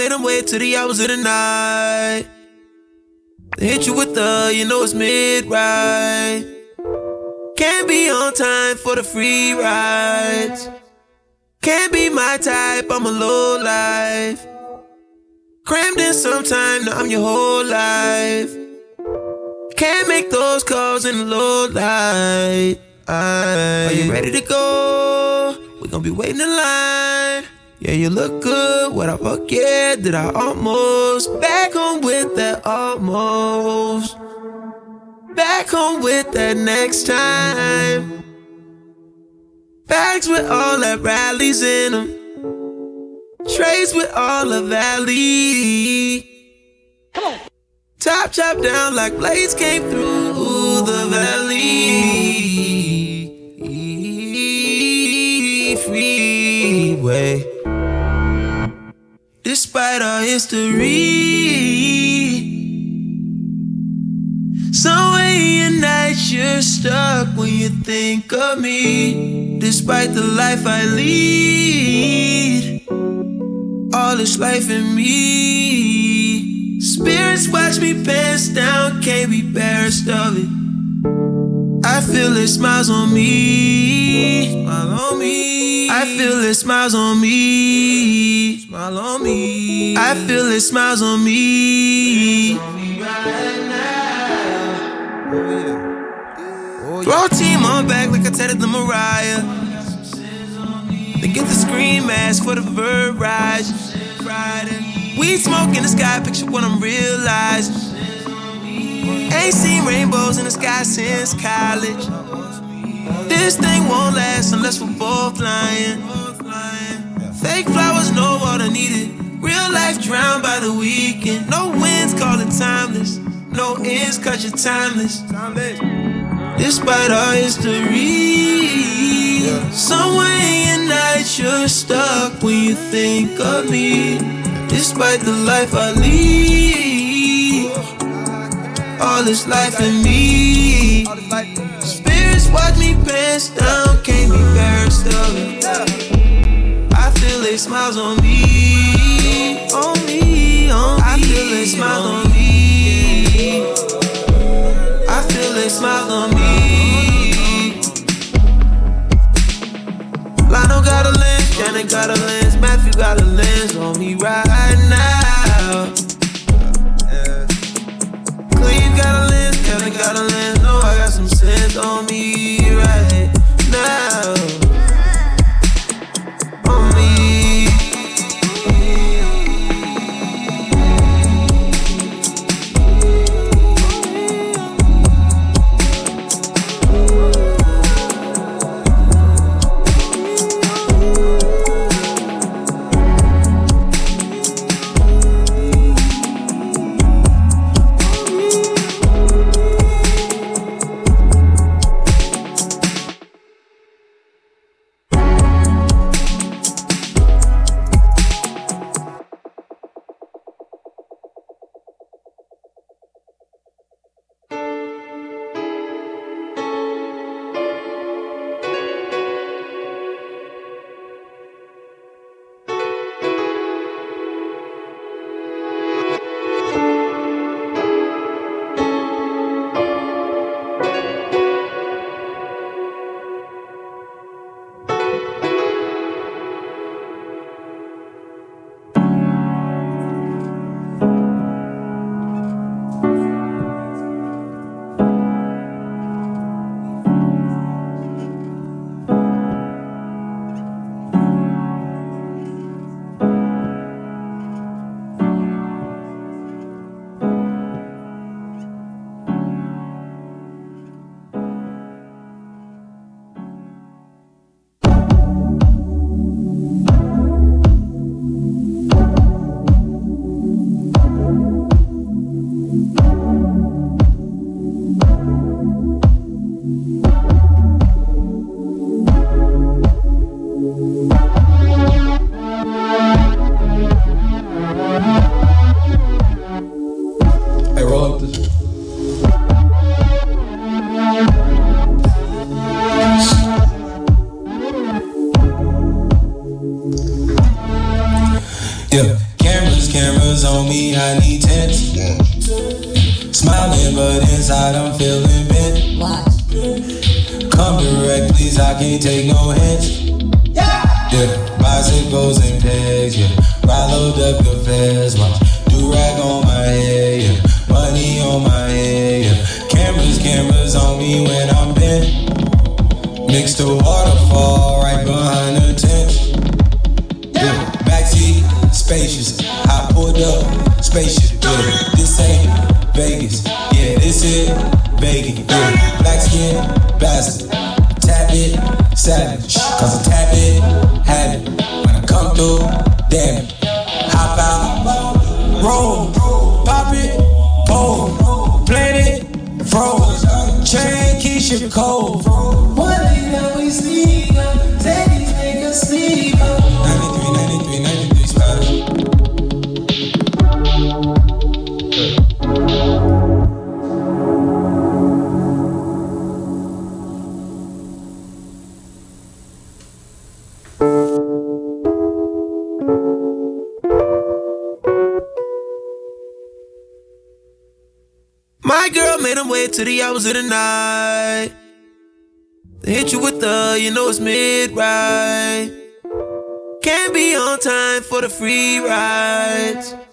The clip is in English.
made them wait till the hours of the night. They hit you with the, you know it's mid-ride. Can't be on time for the free rides. Can't be my type, I'm a low life. Crammed in sometime, now I'm your whole life. Can't make those calls in the low light. Are you ready to go? We gon' be waiting in line. Yeah, you look good. What I forget? Did I almost? Back home with that almost. Back home with that next time. Bags with all that rallies in them. Trays with all the valley. Come on. Top chop down like blades came through the valley. Freeway. Despite our history, somewhere in your night you're stuck when you think of me. Despite the life I lead, all this life in me. Spirits watch me pants down, can't be embarrassed of it. I feel it smiles on me. Smile on me. I feel it smiles on me. Smile on me. I feel it smiles on me. Right now. Throw team on back like I tatted the Mariah. Then get the scream mask for the verb rise. Weed smoke in the sky, picture what I'm realizing. Ain't seen rainbows in the sky since college. This thing won't last unless we're both lying. Fake flowers, no water needed. Real life drowned by the weekend. No winds, call it timeless. No ends, cause you're timeless. Despite our history, somewhere in your night you're stuck when you think of me. Despite the life I lead, all this life in me. Spirits watch me pants down, can't be embarrassed of it. I feel they smiles on me, on me, on me. I feel they smiles on me. I feel they smiles on me. Lionel got a lens, Janet got a lens, Matthew got a lens on me right now. Cleve got a lens, Kevin got a lens. No, I got some sense on me right now. On me. bitches, I can't take no hints. Yeah, bicycles and pegs, yeah. Ride load up the fast, watch. Do-rag on my head, yeah. Money on my head, yeah. Cameras on me when I'm bent. Mix the waterfall right behind the tent. Yeah, backseat, spacious. I pulled up, spacious. Yeah, this ain't Vegas. Yeah, this is Vegas. Yeah, black skin, bastard. Tap it, savage. Cause I tap it, have it. When I come through, damn it. Hop out, roll, pop it, pole, plant it, froze. Chain Keisha Cole. One thing that we sneak up, take these niggas sleep up. 93 spot. My girl made him wait till the hours of the night. They hit you with the, you know it's mid-ride. Can't be on time for the free rides.